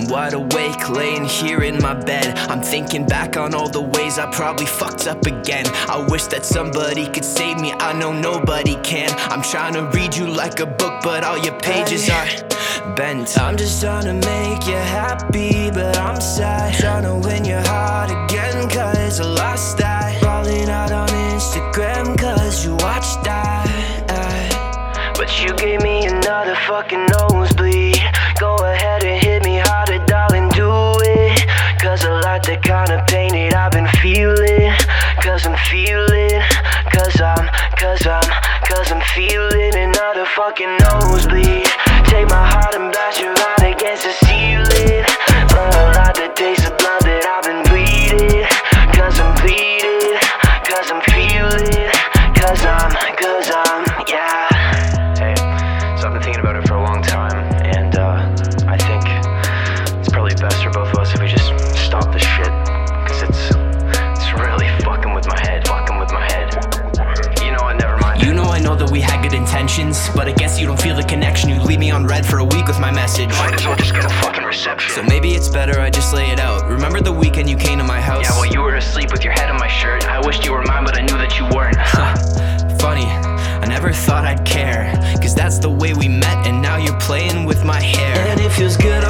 I'm wide awake, laying here in my bed. I'm thinking back on all the ways I probably fucked up again. I wish that somebody could save me, I know nobody can. I'm trying to read you like a book, but all your pages are bent. I'm just trying to make you happy, but I'm sad. Trying to win your heart again, cause I lost that. Falling out on Instagram, cause you watched that. But you gave me another fucking nosebleed. Go ahead and hit me harder, darling, do it. Cause I like the kind of pain that I've been feeling. Cause I'm feeling, cause I'm feeling another fucking nosebleed. Take my heart and blast you right against the ceiling. But I like the taste of blood that I've been bleeding. Cause I'm bleeding, cause I'm feeling, cause I'm, yeah. Hey, so I've been thinking about it for a long time, and I think it's probably best for both of us if we just stop this shit. Cause it's really fucking with my head, You know what, never mind. You know I know that we had good intentions, but I guess you don't feel the connection. You leave me on red for a week with my message. Might as well just get a fucking reception. So maybe it's better I just lay it out. Remember the weekend you came to my house? Yeah, well, you were asleep with your head on my shirt. I wished you were mine, but I knew that you weren't. Funny, I never thought I'd care, cause that's the way we met, and now you're playing with my hair. And it feels good